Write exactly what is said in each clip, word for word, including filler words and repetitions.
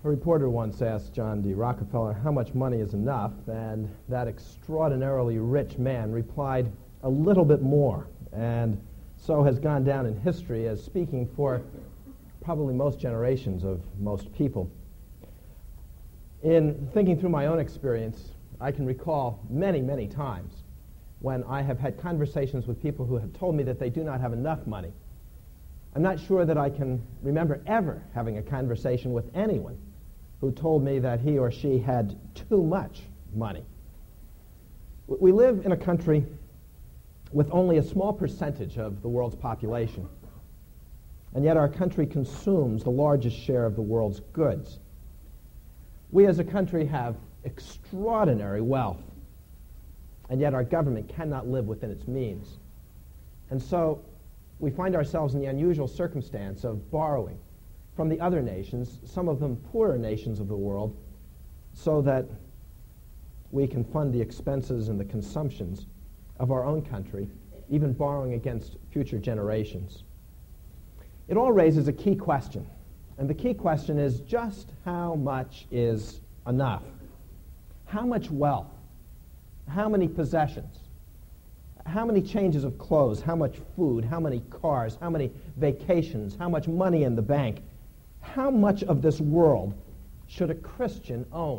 A reporter once asked John D. Rockefeller how much money is enough, and that extraordinarily rich man replied, a little bit more, and so has gone down in history as speaking for probably most generations of most people. In thinking through my own experience, I can recall many, many times when I have had conversations with people who have told me that they do not have enough money. I'm not sure that I can remember ever having a conversation with anyone who told me that he or she had too much money. We live in a country with only a small percentage of the world's population, and yet our country consumes the largest share of the world's goods. We as a country have extraordinary wealth, and yet our government cannot live within its means. And so we find ourselves in the unusual circumstance of borrowing from the other nations, some of them poorer nations of the world, so that we can fund the expenses and the consumptions of our own country, even borrowing against future generations. It all raises a key question, and the key question is just how much is enough? How much wealth? How many possessions? How many changes of clothes? How much food? How many cars? How many vacations? How much money in the bank? How much of this world should a Christian own?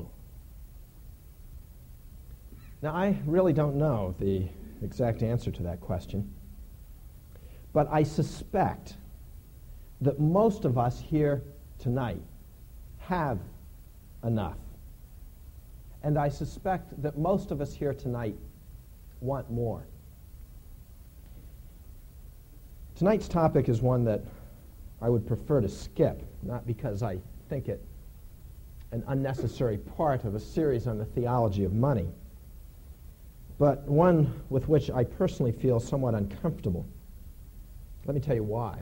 Now, I really don't know the exact answer to that question, but I suspect that most of us here tonight have enough. And I suspect that most of us here tonight want more. Tonight's topic is one that I would prefer to skip, not because I think it an unnecessary part of a series on the theology of money, but one with which I personally feel somewhat uncomfortable. Let me tell you why.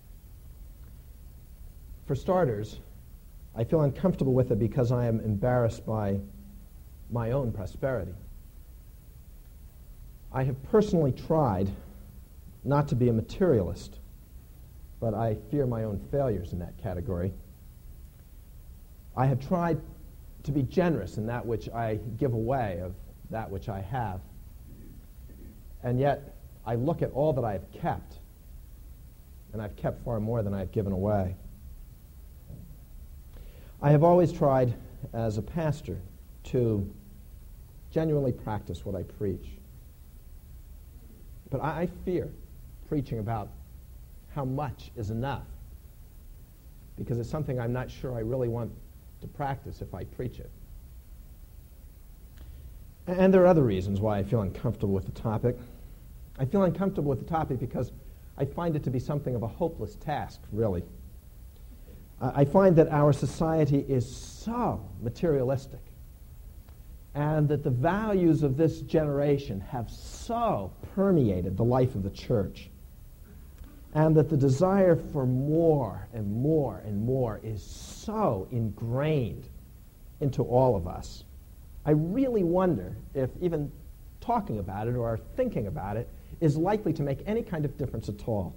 For starters, I feel uncomfortable with it because I am embarrassed by my own prosperity. I have personally tried not to be a materialist, but I fear my own failures in that category. I have tried to be generous in that which I give away of that which I have, and yet I look at all that I have kept, and I've kept far more than I've given away. I have always tried, as a pastor, to genuinely practice what I preach. But I, I fear preaching about how much is enough, because it's something I'm not sure I really want to practice if I preach it. And there are other reasons why I feel uncomfortable with the topic. I feel uncomfortable with the topic because I find it to be something of a hopeless task, really. I find that our society is so materialistic, and that the values of this generation have so permeated the life of the church, and that the desire for more and more and more is so ingrained into all of us. I really wonder if even talking about it or thinking about it is likely to make any kind of difference at all.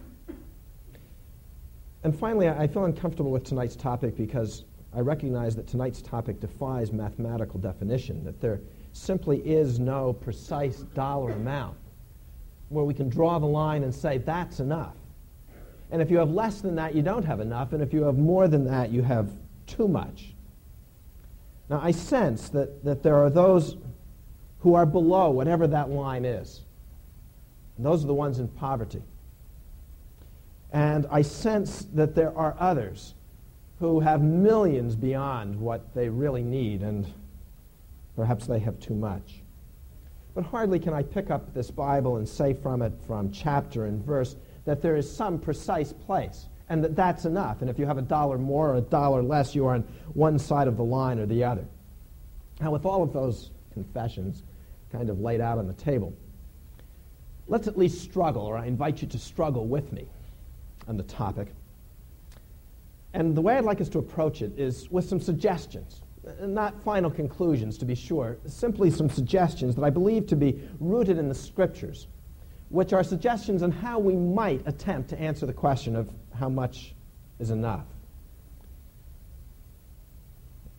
And finally, I feel uncomfortable with tonight's topic because I recognize that tonight's topic defies mathematical definition, that there simply is no precise dollar amount where we can draw the line and say, that's enough. And if you have less than that, you don't have enough, and if you have more than that, you have too much. Now, I sense that, that there are those who are below whatever that line is. And those are the ones in poverty. And I sense that there are others who have millions beyond what they really need, and perhaps they have too much. But hardly can I pick up this Bible and say from it, from chapter and verse, that there is some precise place, and that that's enough. And if you have a dollar more or a dollar less, you are on one side of the line or the other. Now, with all of those confessions kind of laid out on the table, let's at least struggle, or I invite you to struggle with me on the topic. And the way I'd like us to approach it is with some suggestions, not final conclusions to be sure, simply some suggestions that I believe to be rooted in the Scriptures, which are suggestions on how we might attempt to answer the question of how much is enough.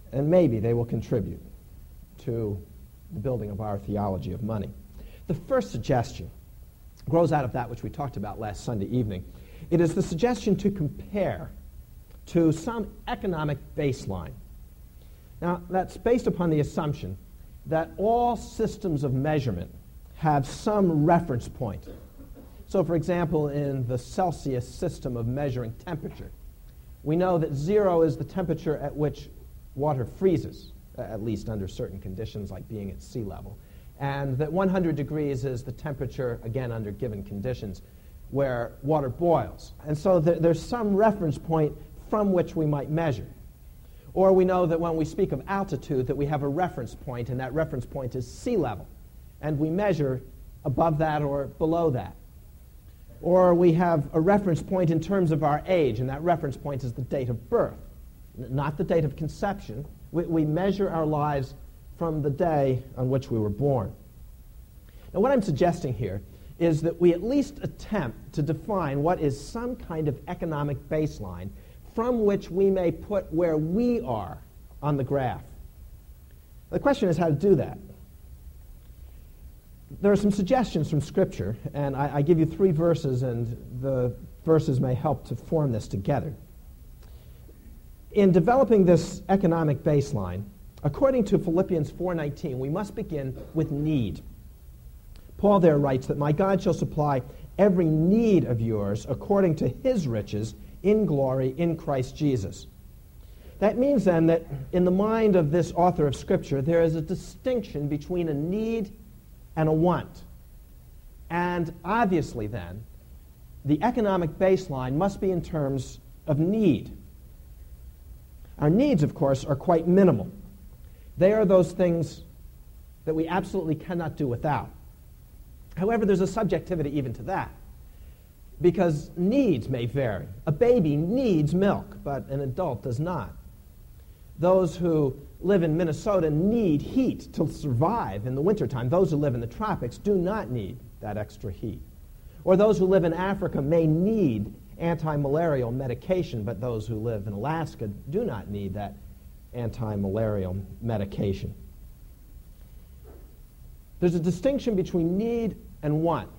and maybe they will contribute to the building of our theology of money. The first suggestion grows out of that which we talked about last Sunday evening. It is the suggestion to compare to some economic baseline. Now, that's based upon the assumption that all systems of measurement have some reference point. So, for example, in the Celsius system of measuring temperature, we know that zero is the temperature at which water freezes, at least under certain conditions like being at sea level, and that one hundred degrees is the temperature, again under given conditions, where water boils. And so th- there's some reference point from which we might measure. Or we know that when we speak of altitude that we have a reference point, and that reference point is sea level, and we measure above that or below that. Or we have a reference point in terms of our age, and that reference point is the date of birth, n- not the date of conception. We, we measure our lives from the day on which we were born. Now, what I'm suggesting here is that we at least attempt to define what is some kind of economic baseline from which we may put where we are on the graph. The question is how to do that. There are some suggestions from Scripture, and I, I give you three verses, and the verses may help to form this together. In developing this economic baseline, according to Philippians four nineteen, we must begin with need. Paul there writes that my God shall supply every need of yours according to his riches in glory in Christ Jesus. That means then that in the mind of this author of Scripture, there is a distinction between a need and a want. And obviously then, the economic baseline must be in terms of need. Our needs, of course, are quite minimal. They are those things that we absolutely cannot do without. However, there's a subjectivity even to that, because needs may vary. A baby needs milk, but an adult does not. Those who live in Minnesota need heat to survive in the wintertime. Those who live in the tropics do not need that extra heat. Or those who live in Africa may need anti-malarial medication, but those who live in Alaska do not need that anti-malarial medication. There's a distinction between need and want.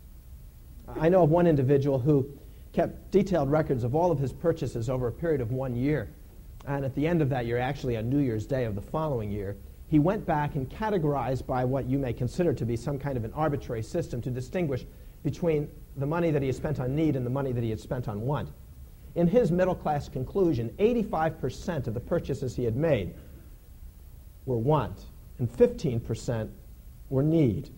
I know of one individual who kept detailed records of all of his purchases over a period of one year. And at the end of that year, actually on New Year's Day of the following year, he went back and categorized by what you may consider to be some kind of an arbitrary system to distinguish between the money that he had spent on need and the money that he had spent on want. In his middle-class conclusion, eighty-five percent of the purchases he had made were want, and fifteen percent were need.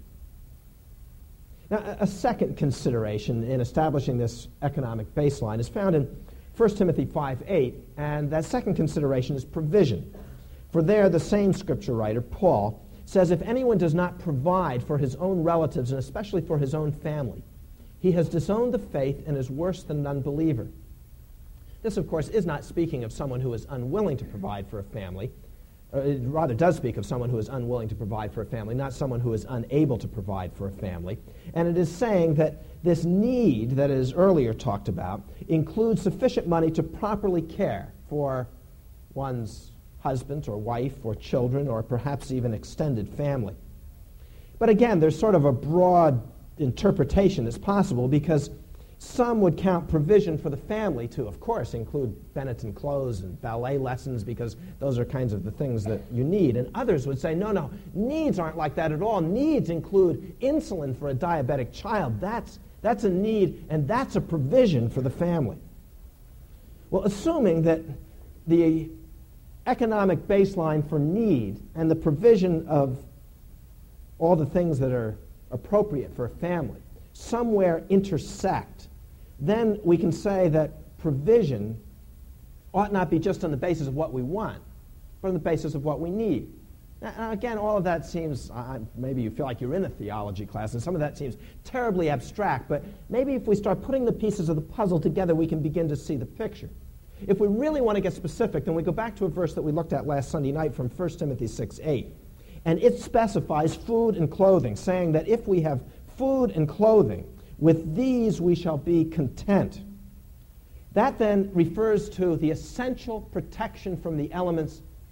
Now, a second consideration in establishing this economic baseline is found in First Timothy five eight, and that second consideration is provision. For there, the same scripture writer, Paul, says, if anyone does not provide for his own relatives, and especially for his own family, he has disowned the faith and is worse than an unbeliever. This, of course, is not speaking of someone who is unwilling to provide for a family. Uh, it rather does speak of someone who is unwilling to provide for a family, not someone who is unable to provide for a family. And it is saying that this need that is earlier talked about includes sufficient money to properly care for one's husband or wife or children or perhaps even extended family. But again, there's sort of a broad interpretation that's possible, because some would count provision for the family to, of course, include Benetton clothes and ballet lessons, because those are kinds of the things that you need. And others would say, no, no, needs aren't like that at all. Needs include insulin for a diabetic child. That's, that's a need, and that's a provision for the family. Well, assuming that the economic baseline for need and the provision of all the things that are appropriate for a family somewhere intersect, then we can say that provision ought not be just on the basis of what we want, but on the basis of what we need. Now, again, all of that seems, uh, maybe you feel like you're in a theology class, and some of that seems terribly abstract, but maybe if we start putting the pieces of the puzzle together, we can begin to see the picture. If we really want to get specific, then we go back to a verse that we looked at last Sunday night from First Timothy six eight. And it specifies food and clothing, saying that if we have food and clothing, with these we shall be content. That then refers to the essential protection from the elements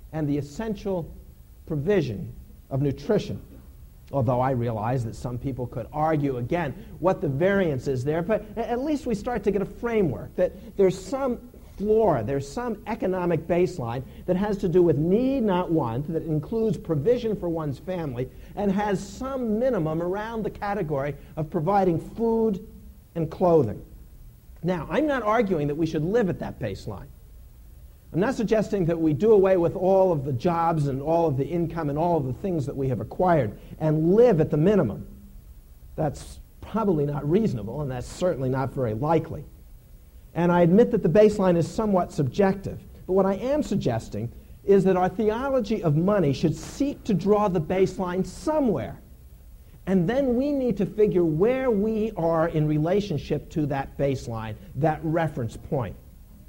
and the essential provision of nutrition. Although I realize that some people could argue, again, what the variance is there, but at least we start to get a framework, that there's some floor, there's some economic baseline that has to do with need, not want, that includes provision for one's family, and has some minimum around the category of providing food and clothing. Now, I'm not arguing that we should live at that baseline. I'm not suggesting that we do away with all of the jobs and all of the income and all of the things that we have acquired and live at the minimum. That's probably not reasonable, and that's certainly not very likely. And I admit that the baseline is somewhat subjective. But what I am suggesting is that our theology of money should seek to draw the baseline somewhere. And then we need to figure where we are in relationship to that baseline, that reference point.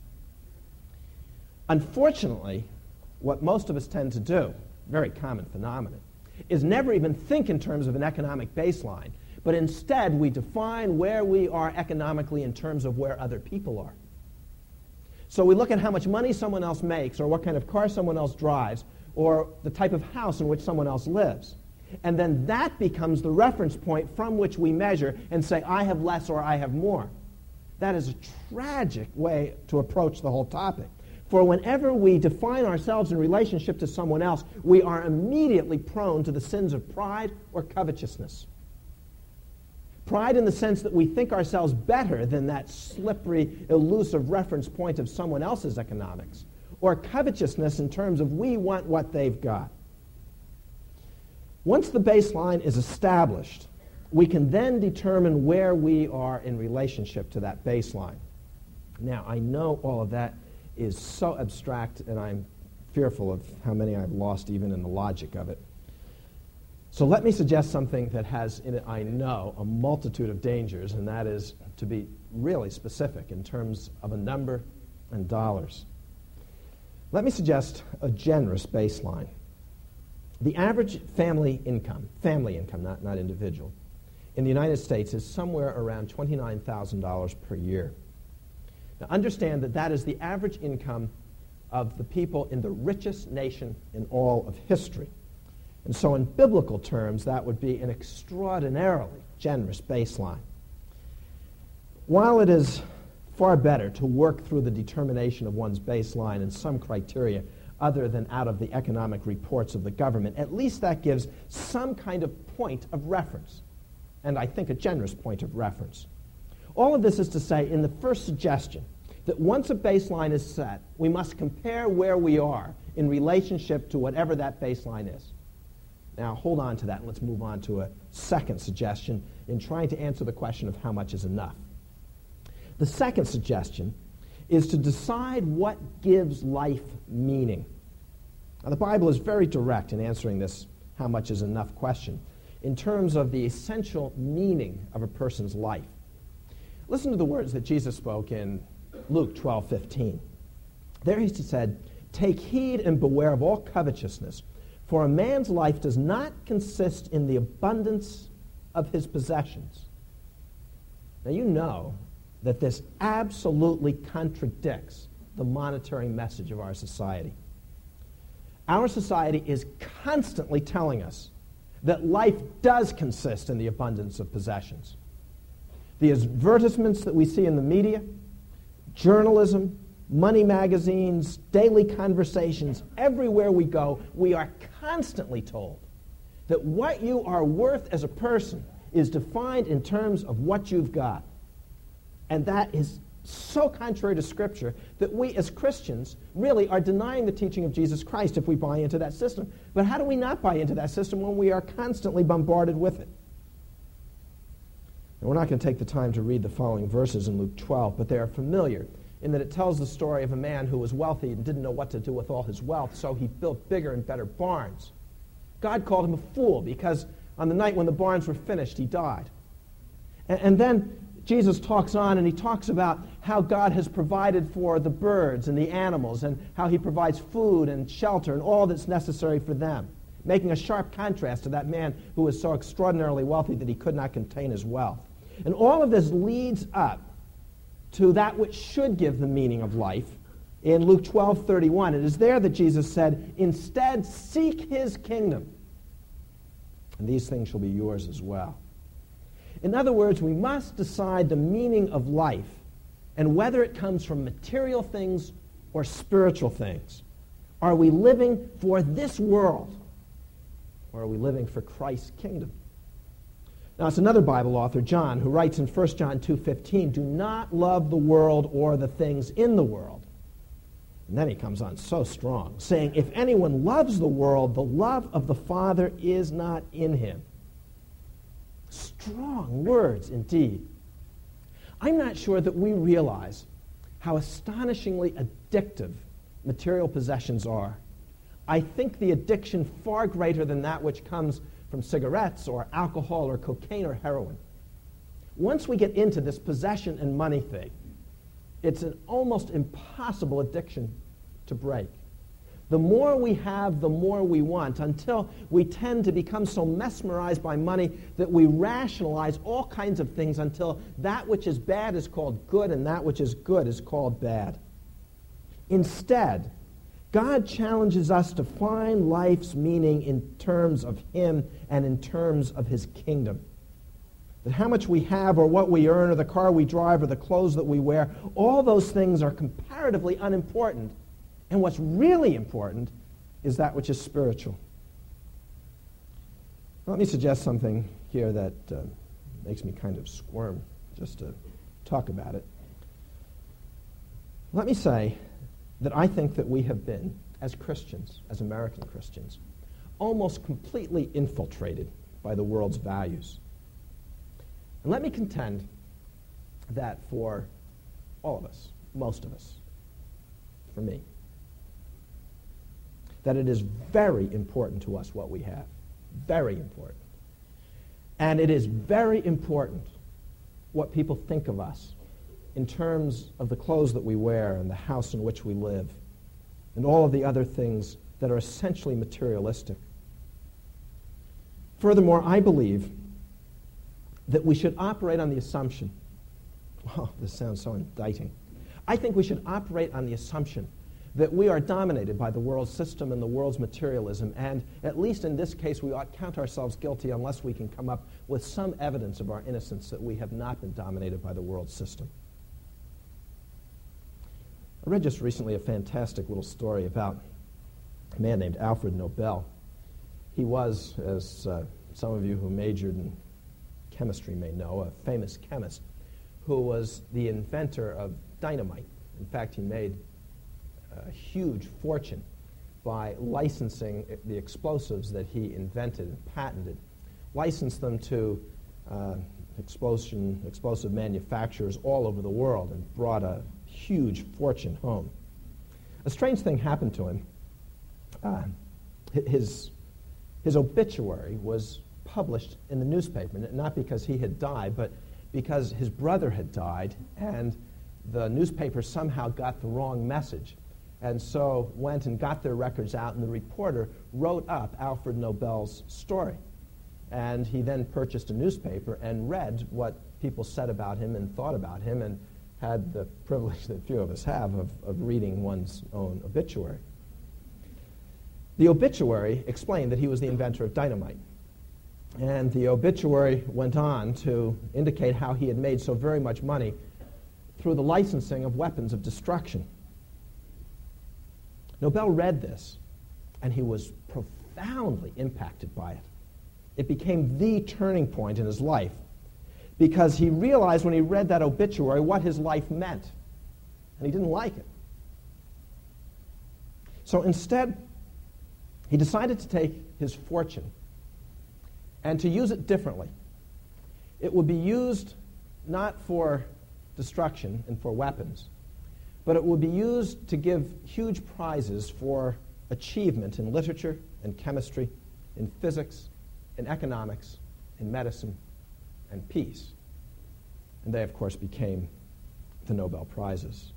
Unfortunately, what most of us tend to do, very common phenomenon, is never even think in terms of an economic baseline, but instead we define where we are economically in terms of where other people are. So we look at how much money someone else makes, or what kind of car someone else drives, or the type of house in which someone else lives. And then that becomes the reference point from which we measure and say, I have less or I have more. That is a tragic way to approach the whole topic. For whenever we define ourselves in relationship to someone else, we are immediately prone to the sins of pride or covetousness. Pride in the sense that we think ourselves better than that slippery, elusive reference point of someone else's economics. Or covetousness in terms of we want what they've got. Once the baseline is established, we can then determine where we are in relationship to that baseline. Now, I know all of that is so abstract, and I'm fearful of how many I've lost even in the logic of it. So let me suggest something that has in it, I know, a multitude of dangers, and that is to be really specific in terms of a number and dollars. Let me suggest a generous baseline. The average family income, family income, not, not individual, in the United States is somewhere around twenty-nine thousand dollars per year. Now, understand that that is the average income of the people in the richest nation in all of history. And so in biblical terms, that would be an extraordinarily generous baseline. While it is far better to work through the determination of one's baseline and some criteria other than out of the economic reports of the government, at least that gives some kind of point of reference, and I think a generous point of reference. All of this is to say, in the first suggestion, that once a baseline is set, we must compare where we are in relationship to whatever that baseline is. Now, hold on to that, and let's move on to a second suggestion in trying to answer the question of how much is enough. The second suggestion is to decide what gives life meaning. Now, the Bible is very direct in answering this how much is enough question in terms of the essential meaning of a person's life. Listen to the words that Jesus spoke in Luke twelve fifteen. There he said, "Take heed and beware of all covetousness, for a man's life does not consist in the abundance of his possessions." Now you know that this absolutely contradicts the monetary message of our society. Our society is constantly telling us that life does consist in the abundance of possessions. The advertisements that we see in the media, journalism, money magazines, daily conversations, everywhere we go, we are constantly told that what you are worth as a person is defined in terms of what you've got. And that is so contrary to Scripture that we as Christians really are denying the teaching of Jesus Christ if we buy into that system. But how do we not buy into that system when we are constantly bombarded with it? Now, we're not going to take the time to read the following verses in Luke twelve, but they are familiar in that it tells the story of a man who was wealthy and didn't know what to do with all his wealth, so he built bigger and better barns. God called him a fool because on the night when the barns were finished, he died. And, and then Jesus talks on, and he talks about how God has provided for the birds and the animals and how he provides food and shelter and all that's necessary for them, making a sharp contrast to that man who was so extraordinarily wealthy that he could not contain his wealth. And all of this leads up to that which should give the meaning of life, in Luke twelve thirty-one. It is there that Jesus said, "Instead, seek his kingdom, and these things shall be yours as well." In other words, we must decide the meaning of life and whether it comes from material things or spiritual things. Are we living for this world, or are we living for Christ's kingdom? Now, it's another Bible author, John, who writes in First John two fifteen, "Do not love the world or the things in the world." And then he comes on so strong, saying, "If anyone loves the world, the love of the Father is not in him." Strong words indeed. I'm not sure that we realize how astonishingly addictive material possessions are. I think the addiction far greater than that which comes from cigarettes or alcohol or cocaine or heroin. Once we get into this possession and money thing, it's an almost impossible addiction to break. The more we have, the more we want, until we tend to become so mesmerized by money that we rationalize all kinds of things until that which is bad is called good and that which is good is called bad. Instead, God challenges us to find life's meaning in terms of him and in terms of his kingdom. That how much we have or what we earn or the car we drive or the clothes that we wear, all those things are comparatively unimportant. And what's really important is that which is spiritual. Let me suggest something here that uh, makes me kind of squirm just to talk about it. Let me say that I think that we have been, as Christians, as American Christians, almost completely infiltrated by the world's values. And let me contend that for all of us, most of us, for me, that it is very important to us what we have. Very important. And it is very important what people think of us in terms of the clothes that we wear and the house in which we live and all of the other things that are essentially materialistic. Furthermore, I believe that we should operate on the assumption, oh, this sounds so indicting. I think we should operate on the assumption that we are dominated by the world's system and the world's materialism, and at least in this case we ought to count ourselves guilty unless we can come up with some evidence of our innocence that we have not been dominated by the world's system. I read just recently a fantastic little story about a man named Alfred Nobel. He was, as uh, some of you who majored in chemistry may know, a famous chemist who was the inventor of dynamite. In fact, he made a huge fortune by licensing the explosives that he invented and patented, licensed them to uh, explosion, explosive manufacturers all over the world, and brought a huge fortune home. A strange thing happened to him. Uh, his, his obituary was published in the newspaper, not because he had died, but because his brother had died, and the newspaper somehow got the wrong message, and so went and got their records out, and the reporter wrote up Alfred Nobel's story. And he then purchased a newspaper and read what people said about him and thought about him, and had the privilege that few of us have of, of reading one's own obituary. The obituary explained that he was the inventor of dynamite. And the obituary went on to indicate how he had made so very much money through the licensing of weapons of destruction. Nobel read this, and he was profoundly impacted by it. It became the turning point in his life, because he realized when he read that obituary what his life meant, and he didn't like it. So instead, he decided to take his fortune and to use it differently. It would be used not for destruction and for weapons, but it would be used to give huge prizes for achievement in literature and chemistry, in physics, in economics, in medicine, and peace. And they, of course, became the Nobel Prizes.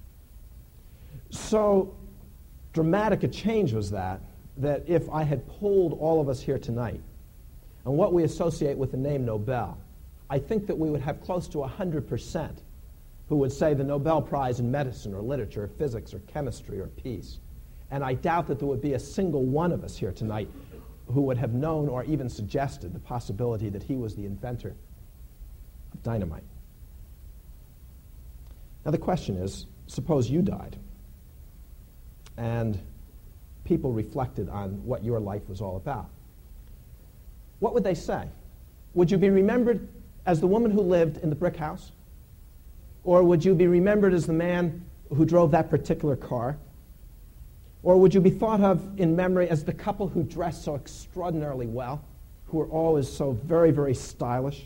So dramatic a change was that, that if I had polled all of us here tonight on what we associate with the name Nobel, I think that we would have close to one hundred percent who would say the Nobel Prize in medicine or literature or physics or chemistry or peace. And I doubt that there would be a single one of us here tonight who would have known or even suggested the possibility that he was the inventor of dynamite. Now the question is, suppose you died and people reflected on what your life was all about. What would they say? Would you be remembered as the woman who lived in the brick house? Or would you be remembered as the man who drove that particular car? Or would you be thought of in memory as the couple who dressed so extraordinarily well, who were always so very, very stylish?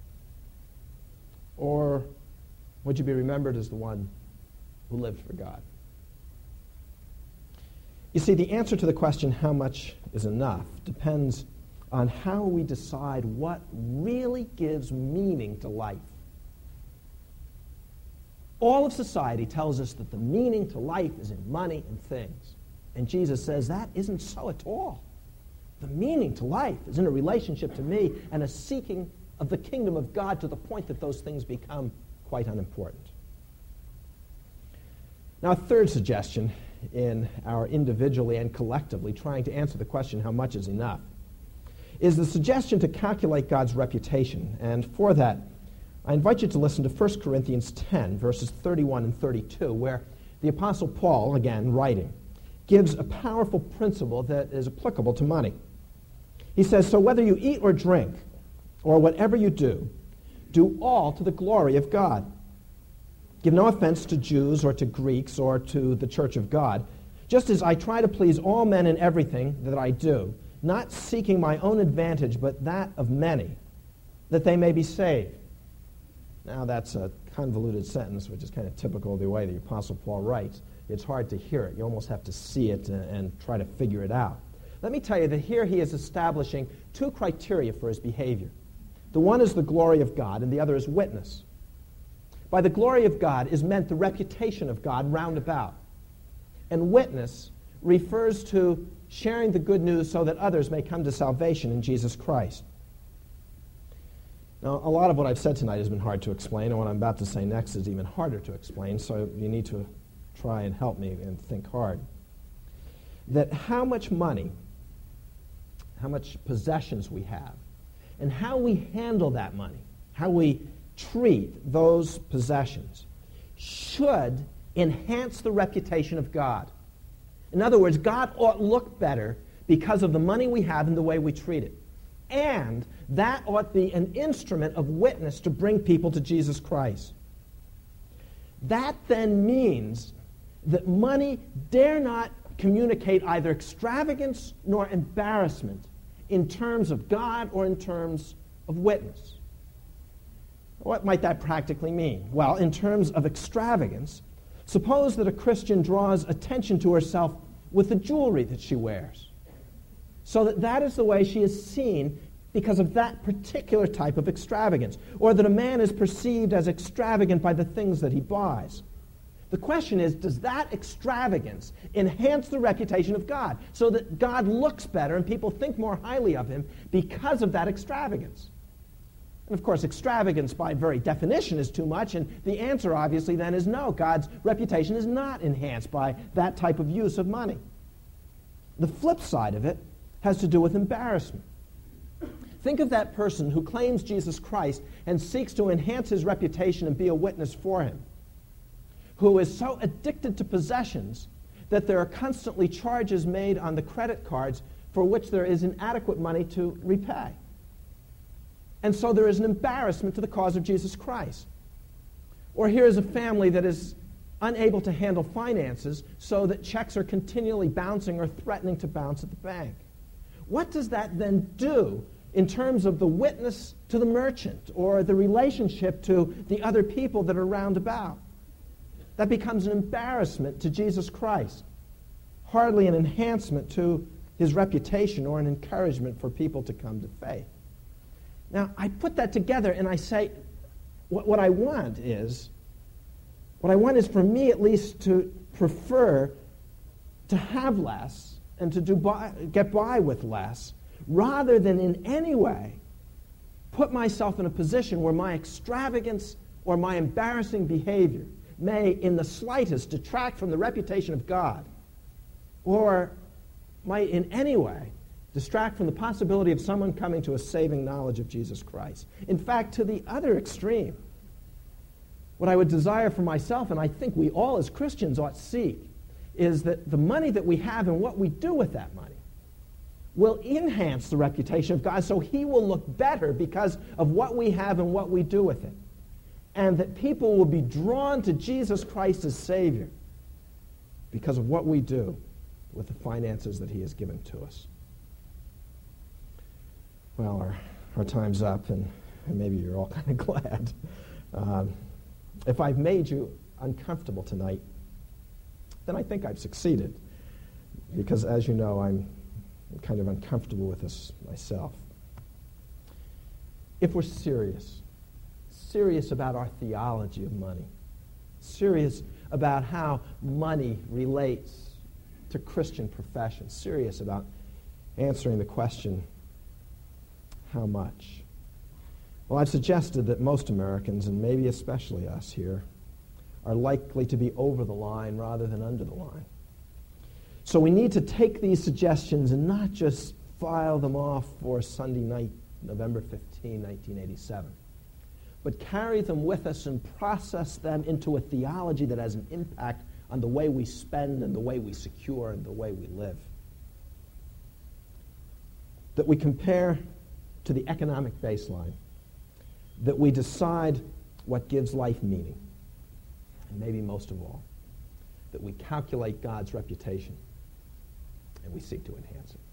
Or would you be remembered as the one who lived for God? You see, the answer to the question, how much is enough, depends on how we decide what really gives meaning to life. All of society tells us that the meaning to life is in money and things. And Jesus says that isn't so at all. The meaning to life is in a relationship to me and a seeking of the kingdom of God to the point that those things become quite unimportant. Now, a third suggestion in our individually and collectively trying to answer the question, how much is enough, is the suggestion to calculate God's reputation. And for that, I invite you to listen to First Corinthians ten, verses thirty-one and thirty-two, where the Apostle Paul, again writing, gives a powerful principle that is applicable to money. He says, "So whether you eat or drink, or whatever you do, do all to the glory of God. Give no offense to Jews or to Greeks or to the church of God, just as I try to please all men in everything that I do, not seeking my own advantage, but that of many, that they may be saved." Now that's a convoluted sentence, which is kind of typical of the way the Apostle Paul writes. It's hard to hear it. You almost have to see it and, and try to figure it out. Let me tell you that here he is establishing two criteria for his behavior. The one is the glory of God, and the other is witness. By the glory of God is meant the reputation of God round about. And witness refers to sharing the good news so that others may come to salvation in Jesus Christ. Now, a lot of what I've said tonight has been hard to explain, and what I'm about to say next is even harder to explain, so you need to try and help me and think hard. That how much money, how much possessions we have, and how we handle that money, how we treat those possessions, should enhance the reputation of God. In other words, God ought look better because of the money we have and the way we treat it. And that ought be an instrument of witness to bring people to Jesus Christ. That then means that money dare not communicate either extravagance nor embarrassment in terms of God or in terms of witness. What might that practically mean? Well, in terms of extravagance, suppose that a Christian draws attention to herself with the jewelry that she wears, so that that is the way she is seen because of that particular type of extravagance, or that a man is perceived as extravagant by the things that he buys. The question is, does that extravagance enhance the reputation of God so that God looks better and people think more highly of him because of that extravagance? And of course, extravagance by very definition is too much, and the answer obviously then is no. God's reputation is not enhanced by that type of use of money. The flip side of it has to do with embarrassment. Think of that person who claims Jesus Christ and seeks to enhance his reputation and be a witness for him, who is so addicted to possessions that there are constantly charges made on the credit cards for which there is inadequate money to repay. And so there is an embarrassment to the cause of Jesus Christ. Or here is a family that is unable to handle finances so that checks are continually bouncing or threatening to bounce at the bank. What does that then do in terms of the witness to the merchant or the relationship to the other people that are round about? That becomes an embarrassment to Jesus Christ, hardly an enhancement to his reputation or an encouragement for people to come to faith. Now, I put that together and I say, what, what I want is, what I want is for me at least to prefer to have less and to do by, get by with less, rather than in any way put myself in a position where my extravagance or my embarrassing behavior may in the slightest detract from the reputation of God, or might in any way distract from the possibility of someone coming to a saving knowledge of Jesus Christ. In fact, to the other extreme, what I would desire for myself, and I think we all as Christians ought to seek, is that the money that we have and what we do with that money will enhance the reputation of God, so he will look better because of what we have and what we do with it. And that people will be drawn to Jesus Christ as Savior because of what we do with the finances that he has given to us. Well, our, our time's up, and, and maybe you're all kind of glad. Um, if I've made you uncomfortable tonight, then I think I've succeeded, because as you know, I'm kind of uncomfortable with this myself. If we're serious, serious about our theology of money, serious about how money relates to Christian profession, serious about answering the question, how much? Well, I've suggested that most Americans, and maybe especially us here, are likely to be over the line rather than under the line. So we need to take these suggestions and not just file them off for Sunday night, November fifteenth, nineteen eighty-seven, but carry them with us and process them into a theology that has an impact on the way we spend and the way we secure and the way we live. That we compare to the economic baseline, that we decide what gives life meaning, and maybe most of all, that we calculate God's reputation and we seek to enhance it.